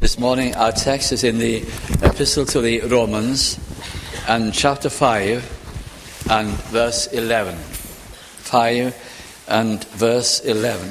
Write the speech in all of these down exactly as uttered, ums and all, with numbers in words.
This morning our text is in the Epistle to the Romans and chapter five and verse eleven. five and verse eleven.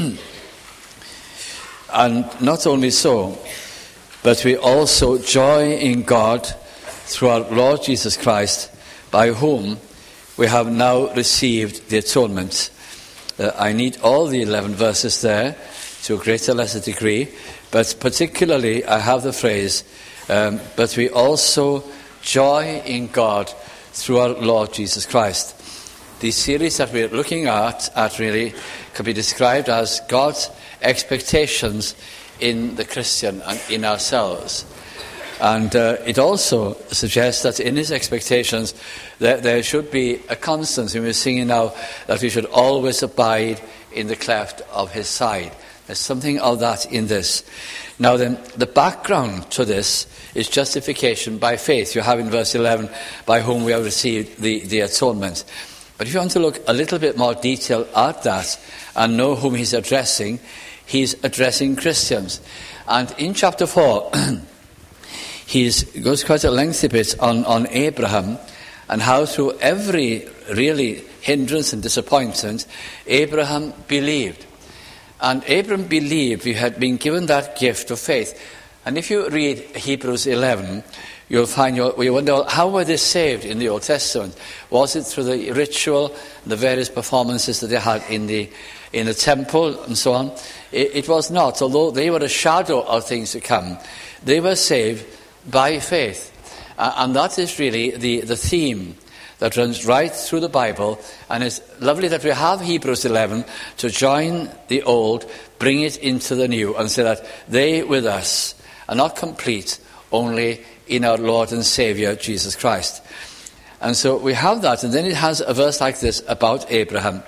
And not only so, but we also joy in God through our Lord Jesus Christ, by whom we have now received the atonement. Uh, I need all the eleven verses there to a greater or lesser degree, but particularly I have the phrase, um, but we also joy in God through our Lord Jesus Christ. The series that we're looking at, at really can be described as God's expectations in the Christian and in ourselves. And uh, it also suggests that in his expectations there, there should be a constancy. We're singing now that we should always abide in the cleft of his side. There's something of that in this. Now then, the background to this is justification by faith. You have in verse eleven, by whom we have received the, the atonement. But if you want to look a little bit more detail at that and know whom he's addressing, he's addressing Christians. And in chapter four, he goes quite a lengthy bit on, on Abraham and how through every really hindrance and disappointment, Abraham believed. And Abraham believed he had been given that gift of faith. And if you read Hebrews eleven, you'll find, you wonder, how were they saved in the Old Testament? Was it through the ritual, the various performances that they had in the in the temple and so on? It, it was not. Although they were a shadow of things to come, they were saved by faith. Uh, and that is really the, the theme that runs right through the Bible, and it's lovely that we have Hebrews eleven to join the old, bring it into the new, and say that they with us are not complete only in our Lord and Saviour Jesus Christ. And so we have that, and then it has a verse like this about Abraham.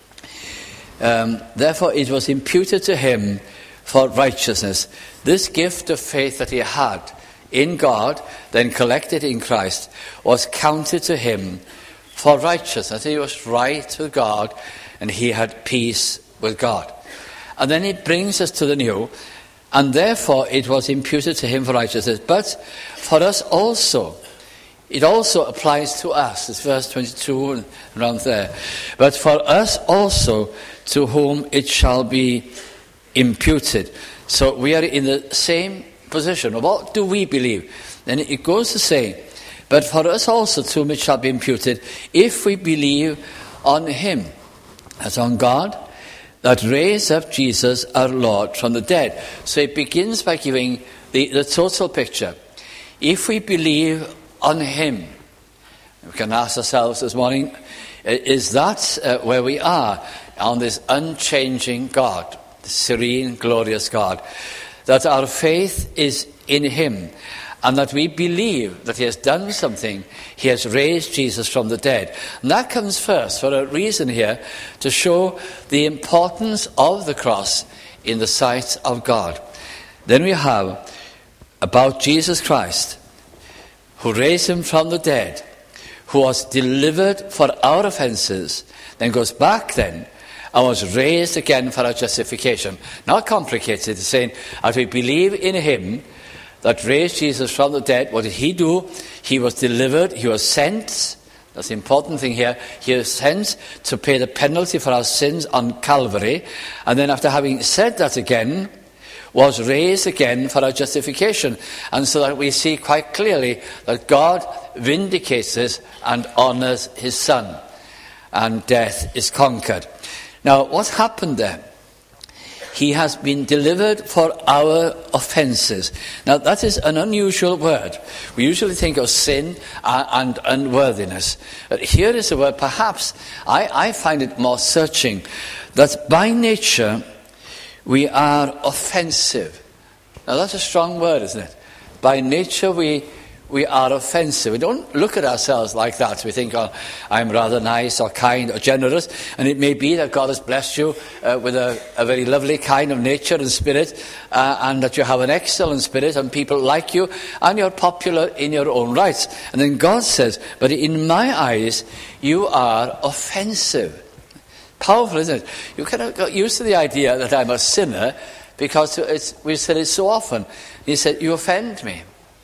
Um, Therefore it was imputed to him for righteousness. This gift of faith that he had in God, then collected in Christ, was counted to him for righteousness. He was right with God, and he had peace with God. And then it brings us to the new, and therefore it was imputed to him for righteousness. But for us also, it also applies to us. It's verse twenty-two and around there. But for us also, to whom it shall be imputed. So we are in the same position. What do we believe? Then it goes to say, but for us also to whom it shall be imputed, if we believe on him, as on God, that raised up Jesus our Lord from the dead. So it begins by giving the, the total picture. If we believe on him, we can ask ourselves this morning, is that uh, where we are on this unchanging God, the serene, glorious God? That our faith is in him, and that we believe that he has done something. He has raised Jesus from the dead. And that comes first for a reason here, to show the importance of the cross in the sight of God. Then we have about Jesus Christ, who raised him from the dead, who was delivered for our offences, then goes back then, and was raised again for our justification. Not complicated. It's saying, as we believe in him that raised Jesus from the dead, what did he do? He was delivered. He was sent. That's the important thing here. He was sent to pay the penalty for our sins on Calvary. And then after having said that again, was raised again for our justification. And so that we see quite clearly that God vindicates this and honours his Son. And death is conquered. Now, what's happened there? He has been delivered for our offences. Now, that is an unusual word. We usually think of sin and unworthiness. But here is a word, perhaps, I, I find it more searching, that by nature we are offensive. Now, that's a strong word, isn't it? By nature we we are offensive. We don't look at ourselves like that. We think, oh, I'm rather nice or kind or generous. And it may be that God has blessed you uh, with a, a very lovely kind of nature and spirit, uh, and that you have an excellent spirit and people like you and you're popular in your own rights. And then God says, but in my eyes, you are offensive. Powerful, isn't it? You kind of got used to the idea that I'm a sinner because it's, we said it so often. He said, you offend me.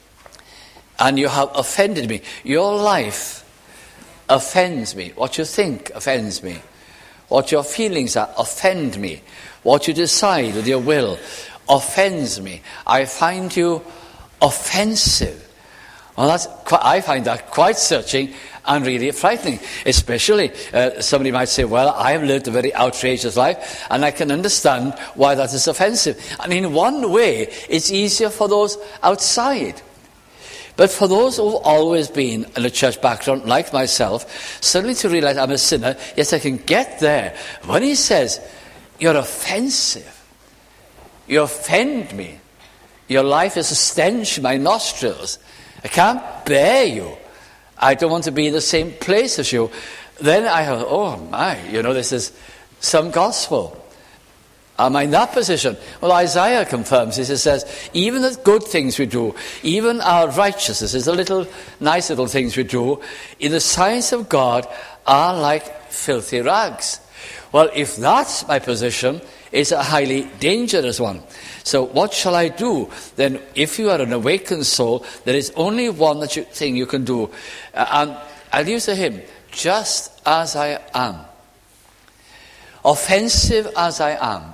And you have offended me. Your life offends me. What you think offends me. What your feelings are offend me. What you decide with your will offends me. I find you offensive. Well, that's quite, I find that quite searching and really frightening. Especially, uh, somebody might say, well, I have lived a very outrageous life, and I can understand why that is offensive. And in one way, it's easier for those outside. But for those who've always been in a church background, like myself, suddenly to realize I'm a sinner, yes, I can get there. When he says, you're offensive, you offend me, your life is a stench in my nostrils, I can't bear you, I don't want to be in the same place as you, then I have, oh my, you know, this is some gospel. Am I in that position? Well, Isaiah confirms this. It says, even the good things we do, even our righteousness, is the little, nice little things we do, in the sight of God, are like filthy rags. Well, if that's my position, it's a highly dangerous one. So what shall I do? Then if you are an awakened soul, there is only one that you, thing you can do. Uh, and I'll use the hymn, just as I am. Offensive as I am.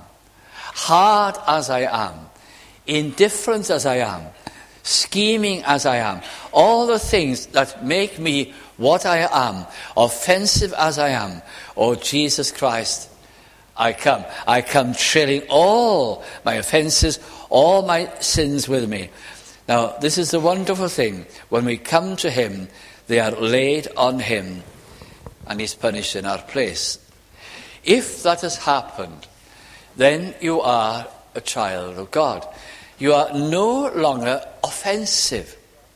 Hard as I am, indifferent as I am, scheming as I am, all the things that make me what I am, offensive as I am, oh Jesus Christ, I come. I come trailing all my offenses, all my sins with me. Now, this is the wonderful thing. When we come to him, they are laid on him, and he's punished in our place. If that has happened, then you are a child of God. You are no longer offensive.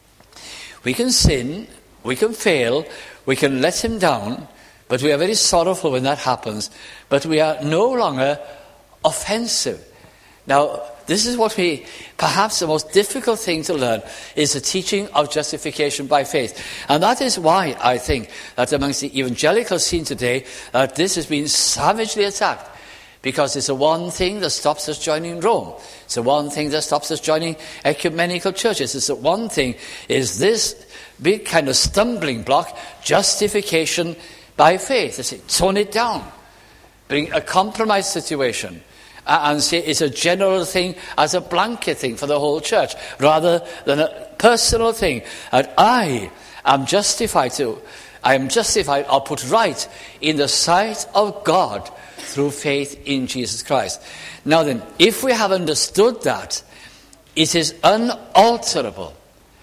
We can sin, we can fail, we can let him down, but we are very sorrowful when that happens. But we are no longer offensive. Now, this is what we, perhaps the most difficult thing to learn, is the teaching of justification by faith. And that is why I think that amongst the evangelical scene today, that this has been savagely attacked. Because it's the one thing that stops us joining Rome. It's the one thing that stops us joining ecumenical churches. It's the one thing, is this big kind of stumbling block, justification by faith. They say, tone it down. Bring a compromise situation. And say it's a general thing as a blanket thing for the whole church, rather than a personal thing. That I am justified to, I am justified or put right in the sight of God through faith in Jesus Christ. Now then, if we have understood that, it is unalterable.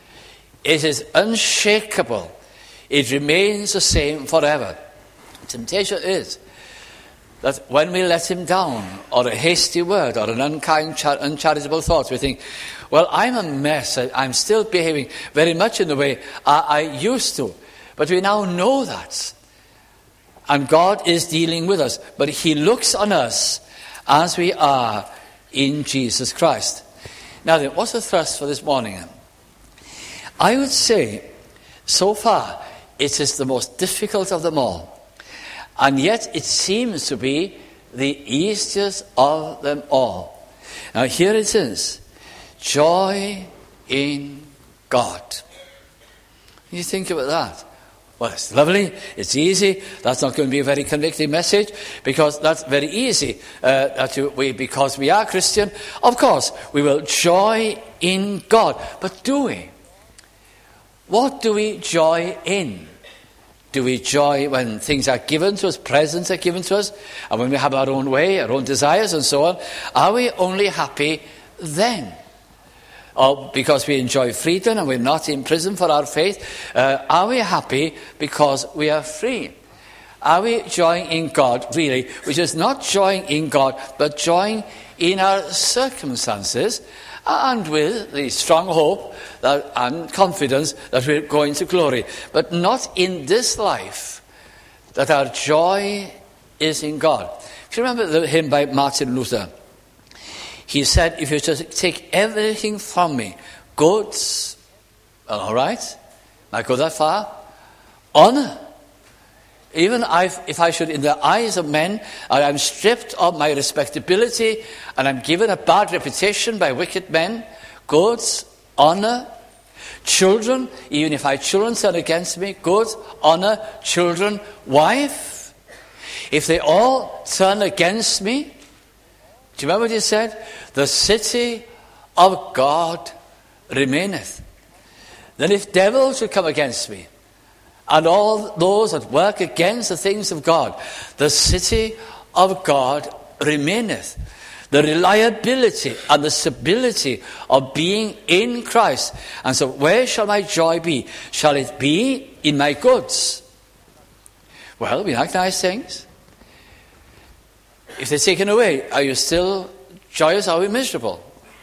It is unshakable. It remains the same forever. Temptation is that when we let him down, or a hasty word, or an unkind, uncharitable thought, we think, well, I'm a mess. I'm still behaving very much in the way I, I used to. But we now know that. And God is dealing with us. But he looks on us as we are in Jesus Christ. Now then, what's the thrust for this morning? I would say, so far, it is the most difficult of them all. And yet it seems to be the easiest of them all. Now here it is. Joy in God. You think about that. Well, it's lovely, it's easy. That's not going to be a very convicting message, because that's very easy. Uh, that we, because we are Christian, of course, we will joy in God. But do we? What do we joy in? Do we joy when things are given to us, presents are given to us, and when we have our own way, our own desires and so on? Are we only happy then? Or because we enjoy freedom and we're not in prison for our faith, uh, are we happy because we are free? Are we joying in God, really, which is not joying in God, but joying in our circumstances, and with the strong hope that, and confidence that we're going to glory, but not in this life, that our joy is in God. Do you remember the hymn by Martin Luther? He said, if you just take everything from me, goods, well, all right, might go that far, honor, even I've, if I should, in the eyes of men, I am stripped of my respectability and I'm given a bad reputation by wicked men, goods, honor, children, even if my children turn against me, goods, honor, children, wife, if they all turn against me, do you remember what he said? The city of God remaineth. Then if devils should come against me, and all those that work against the things of God, the city of God remaineth. The reliability and the stability of being in Christ. And so where shall my joy be? Shall it be in my goods? Well, we like nice things. If they're taken away, are you still joyous or are you miserable?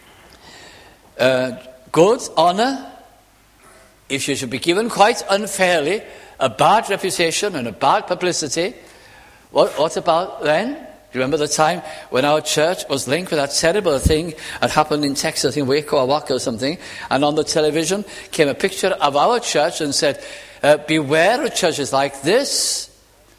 Uh, goods, honor, if you should be given quite unfairly a bad reputation and a bad publicity, what, what about then? Do you remember the time when our church was linked with that terrible thing that happened in Texas, in Waco or Waco or something, and on the television came a picture of our church and said, uh, beware of churches like this.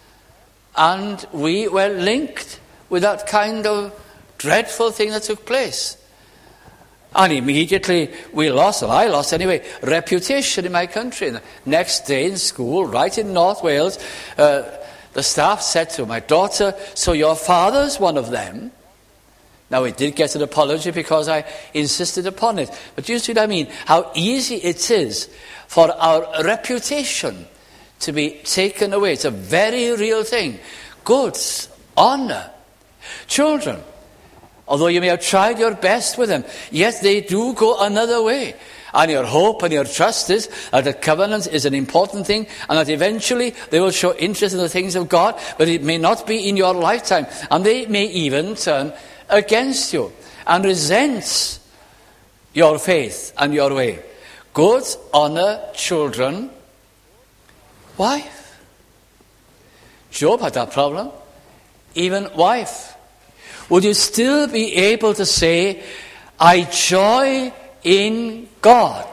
And we were linked with that kind of dreadful thing that took place. And immediately we lost, well, I lost anyway, reputation in my country. And the next day in school, right in North Wales, uh, the staff said to my daughter, so your father's one of them? Now, we did get an apology because I insisted upon it. But you see what I mean? How easy it is for our reputation to be taken away. It's a very real thing. Goods, honor, children. Although you may have tried your best with them, yet they do go another way. And your hope and your trust is that the covenant is an important thing and that eventually they will show interest in the things of God, but it may not be in your lifetime. And they may even turn against you and resent your faith and your way. Goods, honor, children, wife. Job had that problem. Even wife. Would you still be able to say, I joy in God?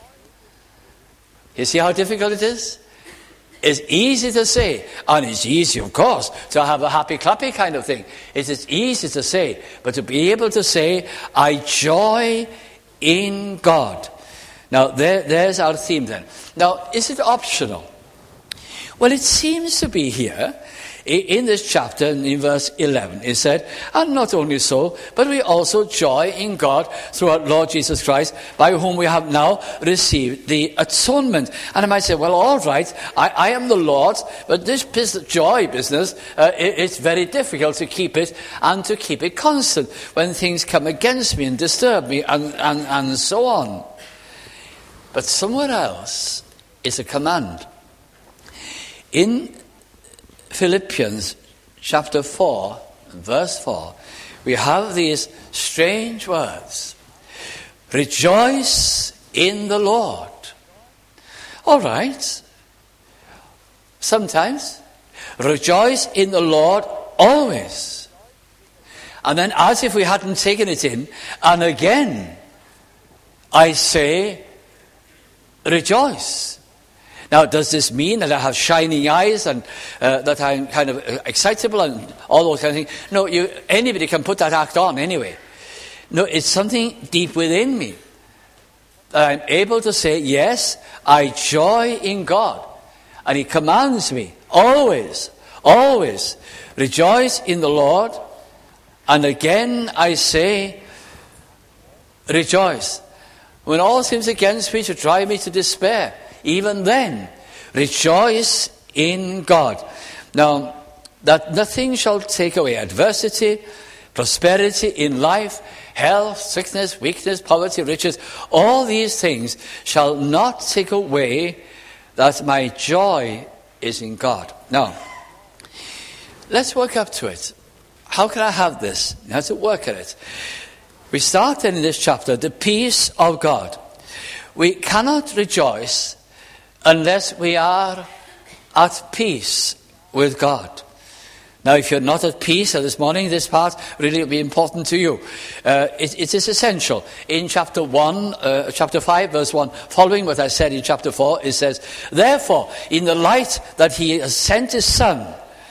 You see how difficult it is? It's easy to say, and it's easy, of course, to have a happy clappy kind of thing. It is easy to say, but to be able to say, I joy in God. Now, there, there's our theme then. Now, is it optional? Well, it seems to be here. In this chapter, in verse eleven, it said, and not only so, but we also joy in God through our Lord Jesus Christ, by whom we have now received the atonement. And I might say, well, all right, I, I am the Lord's, but this business, joy business, uh, it, it's very difficult to keep it and to keep it constant when things come against me and disturb me and, and, and so on. But somewhere else is a command. In Philippians chapter four, verse four, we have these strange words. Rejoice in the Lord. All right. Sometimes. Rejoice in the Lord always. And then as if we hadn't taken it in, and again, I say, rejoice. Now, does this mean that I have shining eyes and uh, that I'm kind of excitable and all those kind of things? No, you, anybody can put that act on anyway. No, it's something deep within me that I'm able to say, yes, I joy in God. And He commands me always, always, rejoice in the Lord. And again I say, rejoice. When all seems against me to drive me to despair, even then, rejoice in God. Now, that nothing shall take away adversity, prosperity in life, health, sickness, weakness, poverty, riches. All these things shall not take away that my joy is in God. Now, let's work up to it. How can I have this? How to work at it? We start in this chapter, the peace of God. We cannot rejoice unless we are at peace with God. Now, if you're not at peace this morning, this part really will be important to you. Uh, it, it is essential. In chapter one, uh, chapter five, verse one, following what I said in chapter four, it says, "Therefore, in the light that he has sent his Son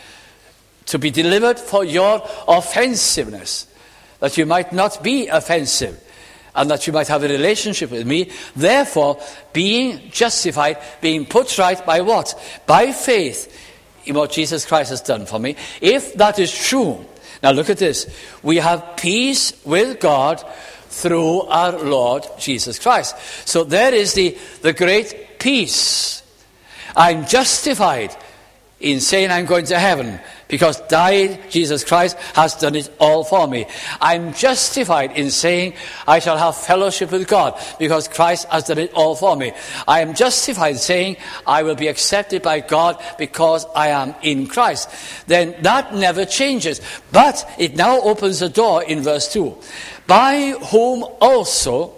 to be delivered for your offensiveness, that you might not be offensive, and that you might have a relationship with me, therefore, being justified, being put right by what? By faith in what Jesus Christ has done for me. If that is true," now look at this, "we have peace with God through our Lord Jesus Christ." So there is the, the great peace. I'm justified in saying I'm going to heaven because died Jesus Christ has done it all for me. I'm justified in saying I shall have fellowship with God because Christ has done it all for me. I am justified in saying I will be accepted by God because I am in Christ. Then that never changes. But it now opens a door in verse two. "By whom also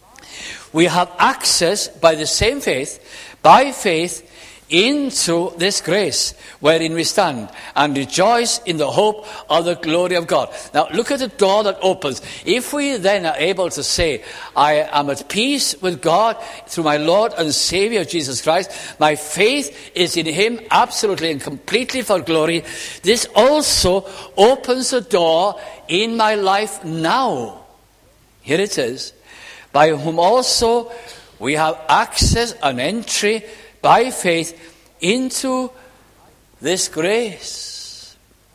we have access by the same faith, by faith, into this grace wherein we stand and rejoice in the hope of the glory of God." Now look at the door that opens. If we then are able to say, I am at peace with God through my Lord and Savior Jesus Christ, my faith is in him absolutely and completely for glory, this also opens a door in my life now. Here it is. "By whom also we have access and entry by faith into this grace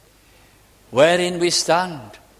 wherein we stand."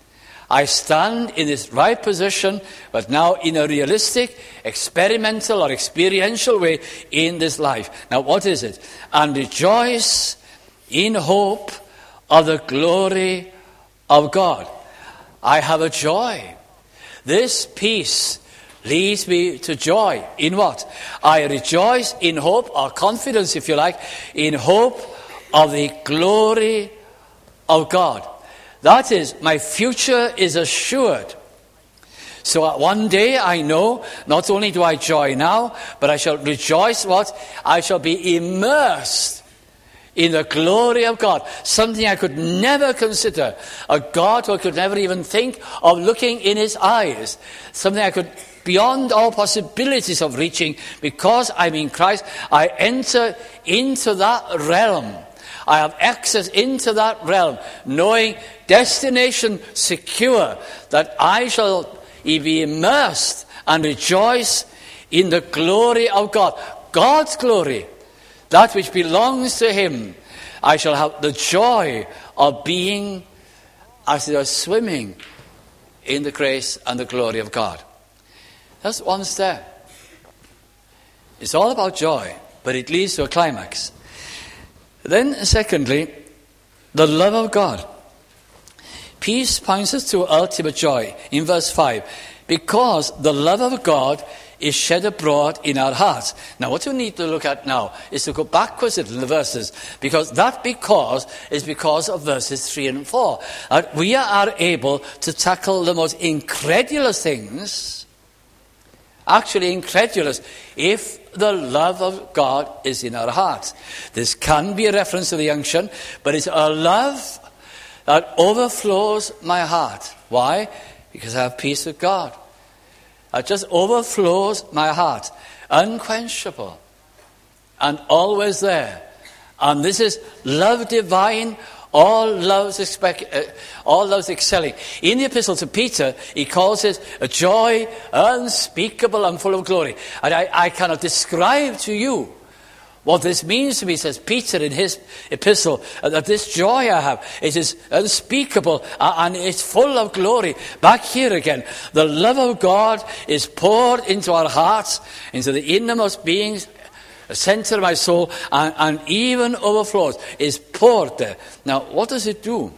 I stand in this right position, but now in a realistic, experimental or experiential way in this life. Now what is it? "And rejoice in hope of the glory of God." I have a joy. This peace leads me to joy. In what? I rejoice in hope, or confidence if you like, in hope of the glory of God. That is, my future is assured. So one day I know, not only do I joy now, but I shall rejoice what? I shall be immersed in the glory of God. Something I could never consider. A God who I could never even think of looking in his eyes. Something I could beyond all possibilities of reaching. Because I'm in Christ, I enter into that realm. I have access into that realm, knowing destination secure, that I shall be immersed and rejoice in the glory of God. God's glory, that which belongs to him. I shall have the joy of being, as it were, swimming in the grace and the glory of God. That's one step. It's all about joy, but it leads to a climax. Then, secondly, the love of God. Peace points us to ultimate joy. In verse five, "Because the love of God is shed abroad in our hearts." Now, what you need to look at now is to go backwards in the verses, because that because is because of verses three and four. That we are able to tackle the most incredulous things, actually incredulous, if the love of God is in our hearts. This can be a reference to the unction, but it's a love that overflows my heart. Why? Because I have peace with God. It just overflows my heart. Unquenchable. And always there. And this is love divine. All love's, expect, uh, all love's excelling. In the epistle to Peter, he calls it a joy unspeakable and full of glory. And I, I cannot describe to you what this means to me, says Peter in his epistle, uh, that this joy I have, it is unspeakable uh, and it's full of glory. Back here again, the love of God is poured into our hearts, into the innermost beings, the center of my soul, and, and even overflows, is poured there. Now, what does it do?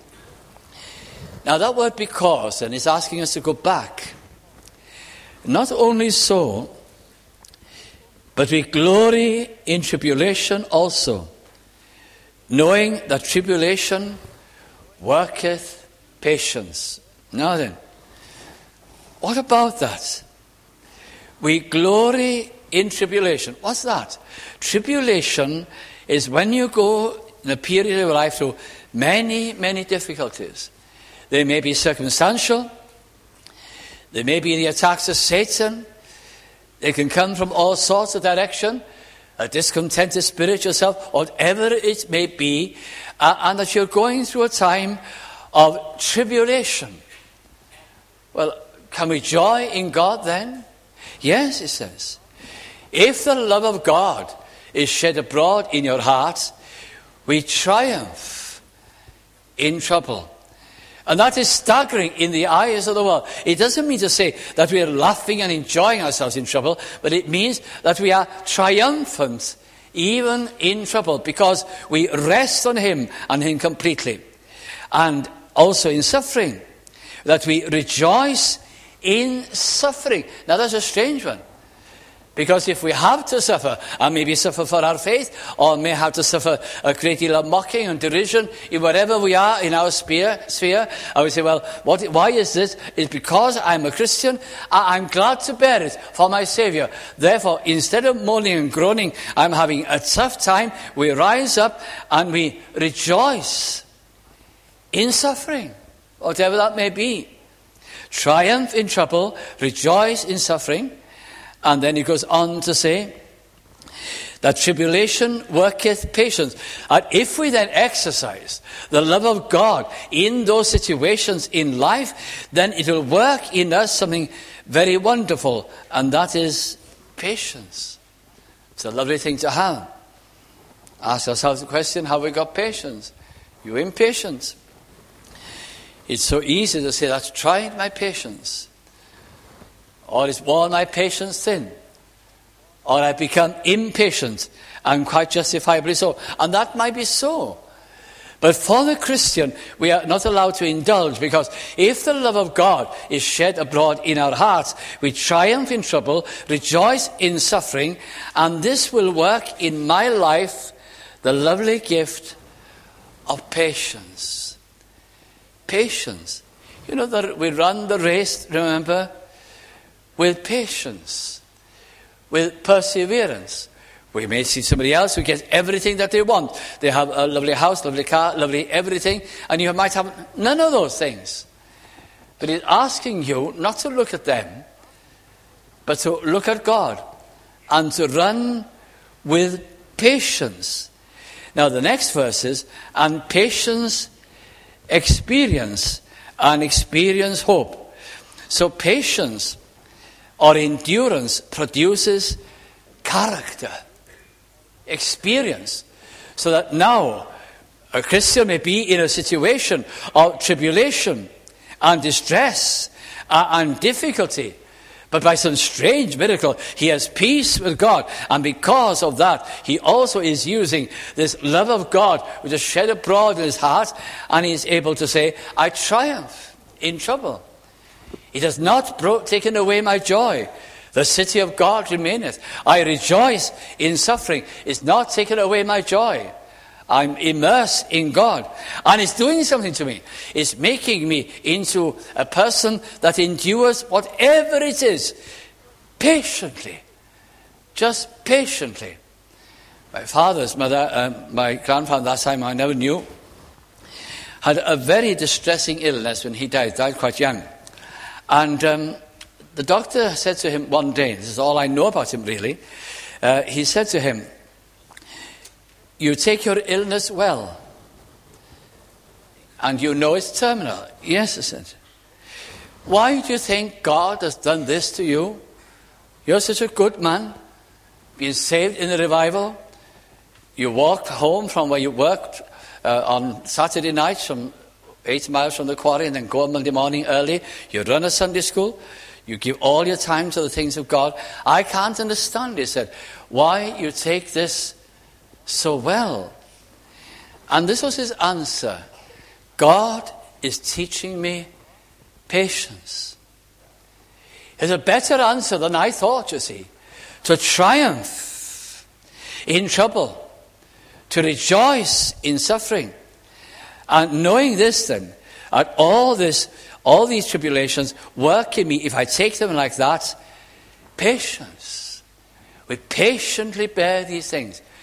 Now, that word "because" and is asking us to go back. Not only so, but we glory in tribulation also, knowing that tribulation worketh patience. Now then, what about that? We glory in tribulation. What's that? Tribulation is when you go in a period of life through many, many difficulties. They may be circumstantial. They may be the attacks of Satan. They can come from all sorts of direction. A discontented spirit yourself, whatever it may be, uh, and that you're going through a time of tribulation. Well, can we joy in God then? Yes, it says. If the love of God is shed abroad in your hearts, we triumph in trouble. And that is staggering in the eyes of the world. It doesn't mean to say that we are laughing and enjoying ourselves in trouble, but it means that we are triumphant even in trouble because we rest on him and him completely. And also in suffering, that we rejoice in suffering. Now that's a strange one. Because if we have to suffer, and maybe suffer for our faith, or may have to suffer a great deal of mocking and derision, in wherever we are in our sphere, sphere I would say, well, what, why is this? It's because I'm a Christian, I'm glad to bear it for my Saviour. Therefore, instead of moaning and groaning, I'm having a tough time, we rise up and we rejoice in suffering, whatever that may be. Triumph in trouble, rejoice in suffering. And then he goes on to say that tribulation worketh patience. And if we then exercise the love of God in those situations in life, then it will work in us something very wonderful, and that is patience. It's a lovely thing to have. Ask ourselves the question, have we got patience? You impatient? It's so easy to say, that's tried my patience. Or it's worn my patience thin. Or I become impatient, and quite justifiably so. And that might be so. But for the Christian, we are not allowed to indulge, because if the love of God is shed abroad in our hearts, we triumph in trouble, rejoice in suffering, and this will work in my life the lovely gift of patience. Patience. You know that we run the race, remember, with patience, with perseverance. We may see somebody else who gets everything that they want. They have a lovely house, lovely car, lovely everything, and you might have none of those things. But it's asking you not to look at them, but to look at God and to run with patience. Now the next verse is, and patience experience, and experience hope. So patience or endurance produces character, experience, so that now a Christian may be in a situation of tribulation and distress and difficulty, but by some strange miracle he has peace with God, and because of that he also is using this love of God which is shed abroad in his heart, and he is able to say, I triumph in trouble. It has not brought, taken away my joy. The city of God remaineth. I rejoice in suffering. It's not taken away my joy. I'm immersed in God. And it's doing something to me. It's making me into a person that endures whatever it is, patiently. Just patiently. My father's mother, um, my grandfather, that time I never knew, had a very distressing illness when he died. Died quite young. And um, the doctor said to him one day, this is all I know about him really, uh, he said to him, you take your illness well, and you know it's terminal. Yes, I said. Why do you think God has done this to you? You're such a good man, being saved in the revival. You walked home from where you worked uh, on Saturday nights from eight miles from the quarry, and then go on Monday morning early. You run a Sunday school. You give all your time to the things of God. I can't understand, he said, why you take this so well. And this was his answer. God is teaching me patience. It's a better answer than I thought, you see. To triumph in trouble. To rejoice in suffering. And knowing this then, that all this, all these tribulations work in me, if I take them like that, patience. We patiently bear these things.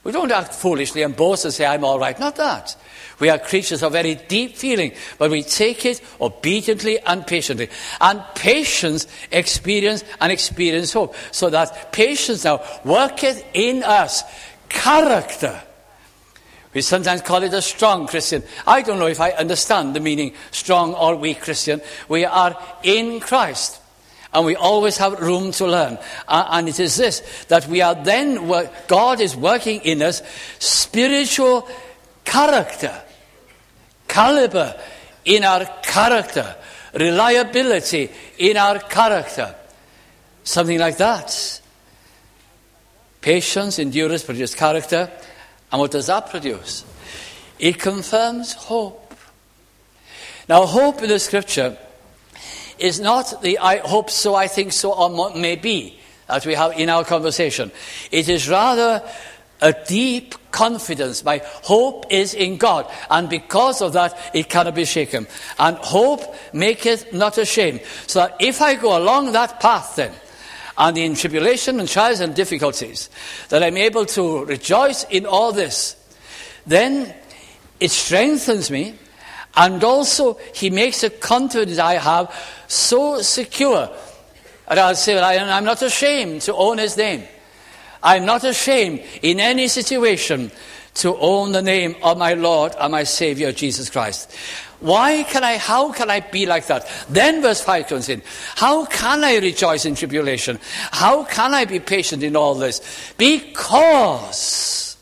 We don't act foolishly and boast and say, I'm all right. Not that. We are creatures of very deep feeling, but we take it obediently and patiently. And patience experience and experience hope. So that patience now worketh in us character. We sometimes call it a strong Christian. I don't know if I understand the meaning strong or weak Christian. We are in Christ. And we always have room to learn. Uh, and it is this, that we are then, God is working in us spiritual character, caliber in our character, reliability in our character. Something like that. Patience, endurance produce character. And what does that produce? It confirms hope. Now, hope in the scripture is not the I hope so, I think so, or maybe that we have in our conversation. It is rather a deep confidence. My hope is in God, and because of that, it cannot be shaken. And hope maketh not ashamed. So that if I go along that path then, and in tribulation and trials and difficulties, that I'm able to rejoice in all this, then it strengthens me. And also, he makes the confidence I have so secure. And I'll say, well, I'm not ashamed to own his name. I'm not ashamed in any situation to own the name of my Lord and my Savior, Jesus Christ. Why can I, how can I be like that? Then verse five comes in. How can I rejoice in tribulation? How can I be patient in all this? Because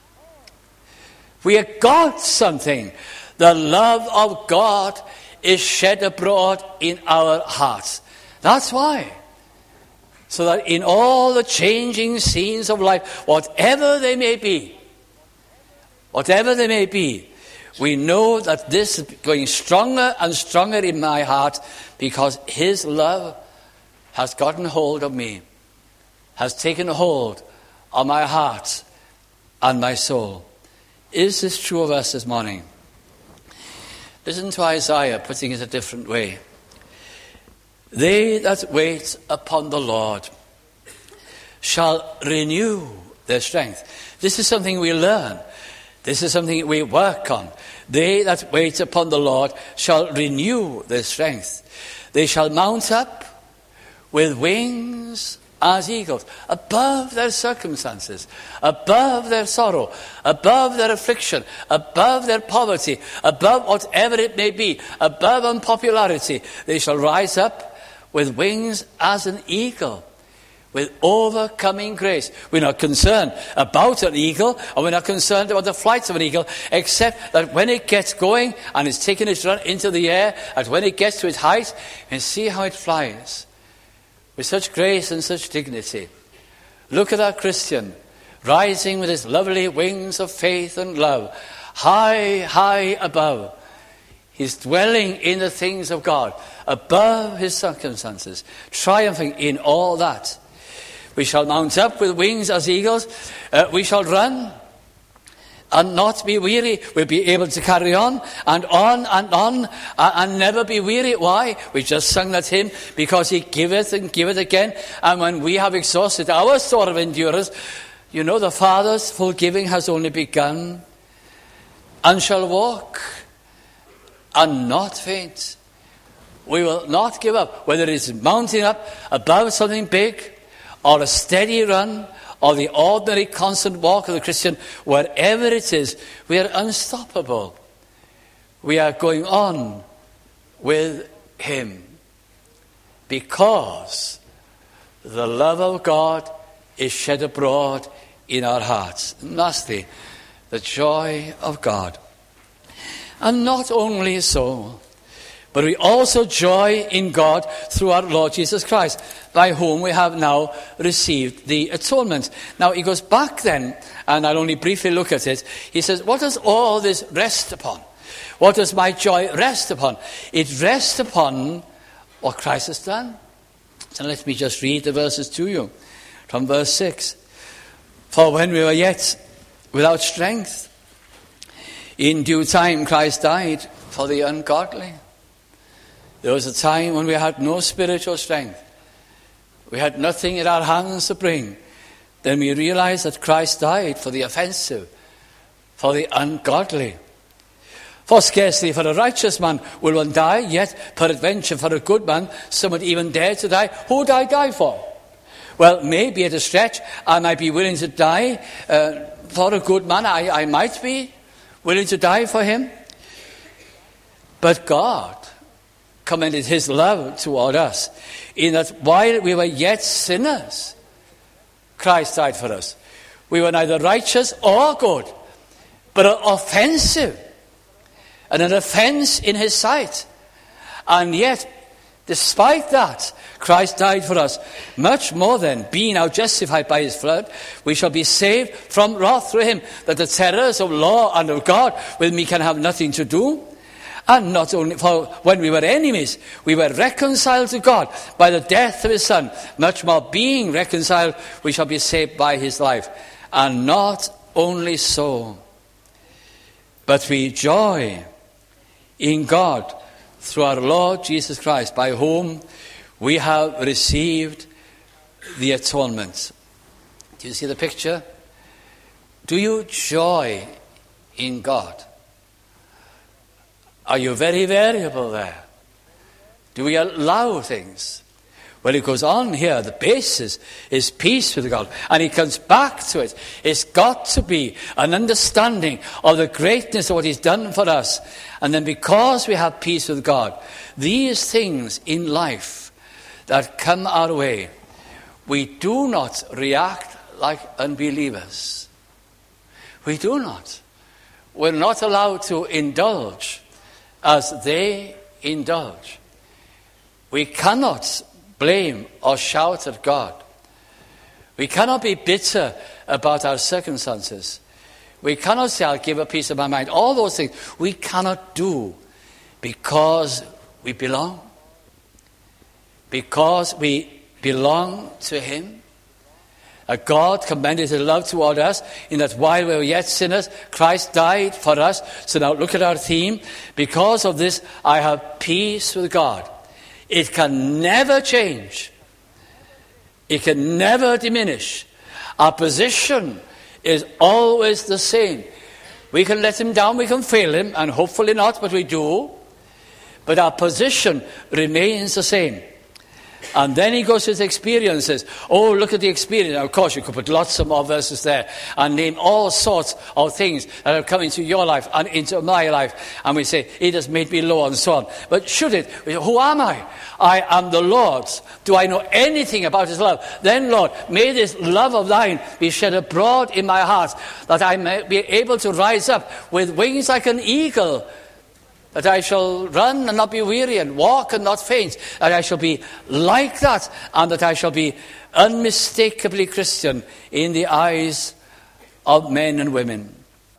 we have got something. The love of God is shed abroad in our hearts. That's why. So that in all the changing scenes of life, whatever they may be, whatever they may be, we know that this is going stronger and stronger in my heart because his love has gotten hold of me, has taken hold of my heart and my soul. Is this true of us this morning? Listen to Isaiah putting it a different way. They that wait upon the Lord shall renew their strength. This is something we learn. This is something we work on. They that wait upon the Lord shall renew their strength. They shall mount up with wings as eagles, above their circumstances, above their sorrow, above their affliction, above their poverty, above whatever it may be, above unpopularity. They shall rise up with wings as an eagle, with overcoming grace. We're not concerned about an eagle, and we're not concerned about the flights of an eagle, except that when it gets going and it's taking its run into the air, and when it gets to its height, and see how it flies with such grace and such dignity. Look at our Christian rising with his lovely wings of faith and love, high, high above. He's dwelling in the things of God, above his circumstances, triumphing in all that. We shall mount up with wings as eagles. Uh, we shall run and not be weary. We'll be able to carry on and on and on uh, and never be weary. Why? We just sung that hymn, because he giveth and giveth again. And when we have exhausted our store of endurance, you know, the Father's full giving has only begun, and shall walk and not faint. We will not give up, whether it is mounting up above something big, or a steady run, or the ordinary constant walk of the Christian. Wherever it is, we are unstoppable. We are going on with him, because the love of God is shed abroad in our hearts. And lastly, the joy of God. And not only so, but we also joy in God through our Lord Jesus Christ, by whom we have now received the atonement. Now he goes back then, and I'll only briefly look at it. He says, what does all this rest upon? What does my joy rest upon? It rests upon what Christ has done. So let me just read the verses to you. From verse six. For when we were yet without strength, in due time Christ died for the ungodly. There was a time when we had no spiritual strength. We had nothing in our hands to bring. then we realize that Christ died for the offensive, for the ungodly. For scarcely for a righteous man will one die, yet peradventure for a good man some would even dare to die. Who would I die for? Well, maybe at a stretch I might be willing to die uh, for a good man. I, I might be willing to die for him. But God commended his love toward us in that while we were yet sinners, Christ died for us. We were neither righteous or good, but offensive, and an offense in his sight. And yet, despite that, Christ died for us. Much more then, being now justified by his blood, we shall be saved from wrath through him, that the terrors of law and of God with me can have nothing to do. And not only, for when we were enemies, we were reconciled to God by the death of his Son. Much more, being reconciled, we shall be saved by his life. And not only so, but we joy in God through our Lord Jesus Christ, by whom we have received the atonement. Do you see the picture? Do you joy in God? Are you very variable there? Do we allow things? Well, it goes on here. The basis is peace with God. And he comes back to it. It's got to be an understanding of the greatness of what he's done for us. And then because we have peace with God, these things in life that come our way, we do not react like unbelievers. We do not. We're not allowed to indulge as they indulge. We cannot blame or shout at God. We cannot be bitter about our circumstances. We cannot say, I'll give a piece of my mind. All those things we cannot do because we belong. Because we belong to him. Uh, God commended his love toward us in that while we were yet sinners, Christ died for us. So now look at our theme. Because of this, I have peace with God. It can never change. It can never diminish. Our position is always the same. We can let him down, we can fail him, and hopefully not, but we do. But our position remains the same. And then he goes to his experiences. Oh, look at the experience. Now, of course, you could put lots of more verses there and name all sorts of things that have come into your life and into my life. And we say, it has made me low and so on. But should it? Who am I? I am the Lord's. Do I know anything about his love? Then, Lord, may this love of thine be shed abroad in my heart, that I may be able to rise up with wings like an eagle, that I shall run and not be weary and walk and not faint, that I shall be like that, and that I shall be unmistakably Christian in the eyes of men and women.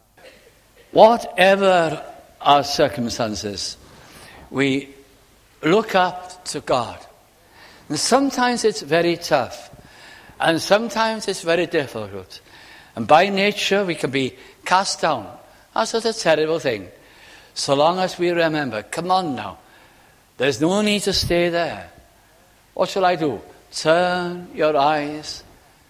Whatever our circumstances, we look up to God. And sometimes it's very tough, and sometimes it's very difficult. And by nature we can be cast down. That's not a terrible thing. So long as we remember, come on now, there's no need to stay there. What shall I do? Turn your eyes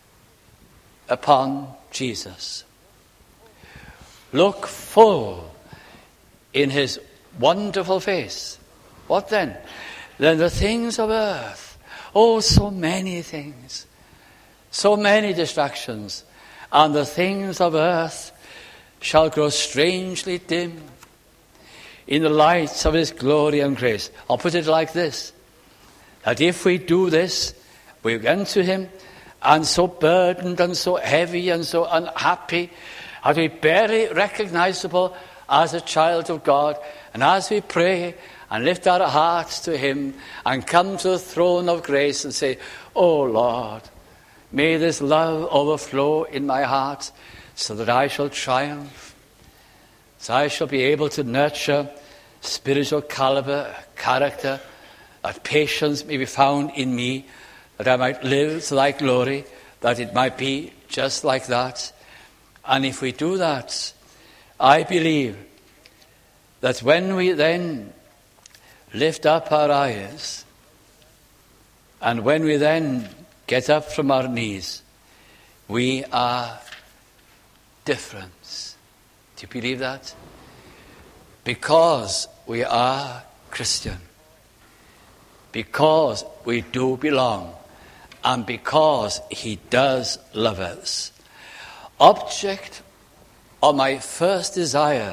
upon Jesus. Look full in his wonderful face. What then? Then the things of earth. Oh, so many things. So many distractions. And the things of earth shall grow strangely dim in the light of his glory and grace. I'll put it like this, that if we do this, we went to him, and so burdened and so heavy and so unhappy, as we barely recognizable as a child of God, and as we pray and lift our hearts to him and come to the throne of grace and say, oh Lord, may this love overflow in my heart so that I shall triumph. So I shall be able to nurture spiritual caliber, character, that patience may be found in me, that I might live to thy glory, that it might be just like that. And if we do that, I believe that when we then lift up our eyes, and when we then get up from our knees, We are different. Do you believe that? Because we are Christian. Because we do belong. And because he does love us. Object of my first desire,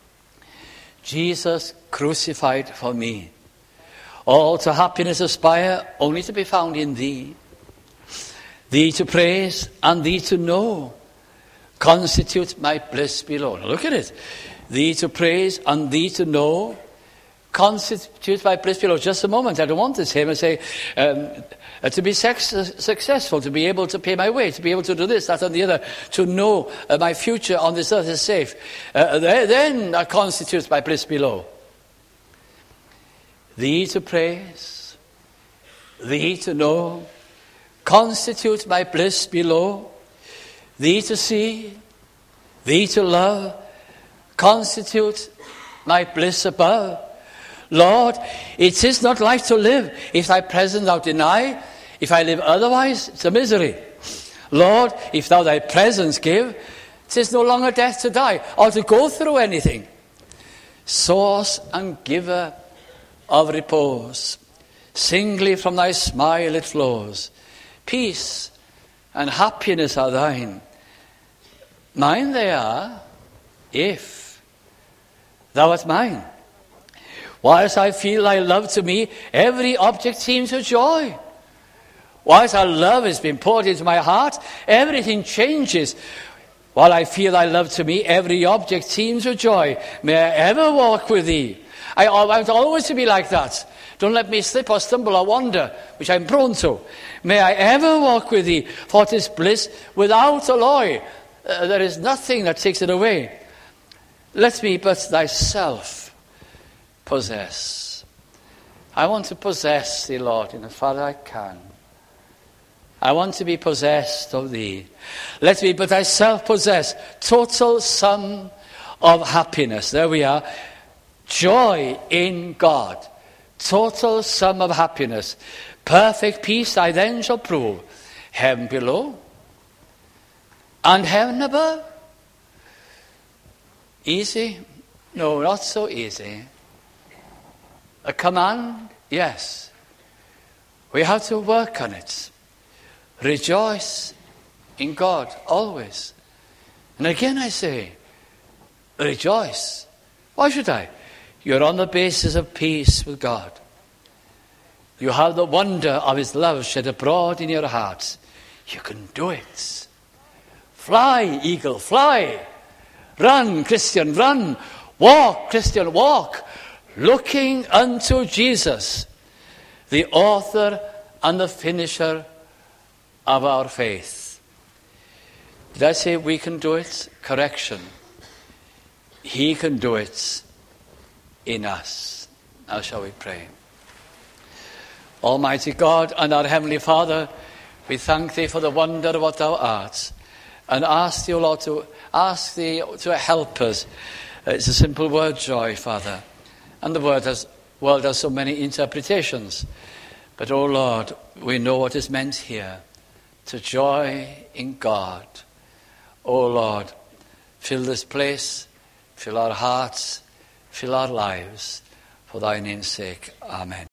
Jesus crucified for me. All to happiness aspire, only to be found in thee. Thee to praise and thee to know constitute my bliss below. Now look at it. Thee to praise and thee to know constitute my bliss below. Just a moment. I don't want this hymn to say um, uh, to be sex- successful, to be able to pay my way, to be able to do this, that and the other, to know uh, my future on this earth is safe. Uh, then that constitutes my bliss below. Thee to praise, thee to know, constitute my bliss below. Thee to see, thee to love, constitute my bliss above. Lord, it is not life to live if thy presence thou deny. If I live otherwise, it's a misery. Lord, if thou thy presence give, it is no longer death to die or to go through anything. Source and giver of repose, singly from thy smile it flows. Peace and happiness are thine. Mine they are, if thou art mine. Whilst I feel thy love to me, every object seems a joy. Whilst thy love has been poured into my heart, everything changes. While I feel thy love to me, every object seems a joy. May I ever walk with thee. I, I want always to be like that. Don't let me slip or stumble or wander, which I'm prone to. May I ever walk with thee, for it is bliss without alloy. Uh, there is nothing that takes it away. Let me but thyself possess. I want to possess thee, Lord, in as far as I can. I want to be possessed of thee. Let me but thyself possess. Total sum of happiness. There we are. Joy in God. Total sum of happiness. Perfect peace I then shall prove. Heaven below and heaven above. Easy? No, not so easy. A command? Yes. We have to work on it. Rejoice in God always. And again I say, rejoice. Why should I? You're on the basis of peace with God. You have the wonder of his love shed abroad in your hearts. You can do it. Fly, eagle, fly. Run, Christian, run. Walk, Christian, walk. Looking unto Jesus, the author and the finisher of our faith. Did I say we can do it? Correction. He can do it in us. Now shall we pray. Almighty God and our Heavenly Father, we thank thee for the wonder of what thou art, and ask thee, O Lord, to ask thee to help us. It's a simple word, joy, Father. And the word has, world has so many interpretations. But, O Lord, we know what is meant here. To joy in God. O Lord, fill this place, fill our hearts, fill our lives. For thy name's sake. Amen.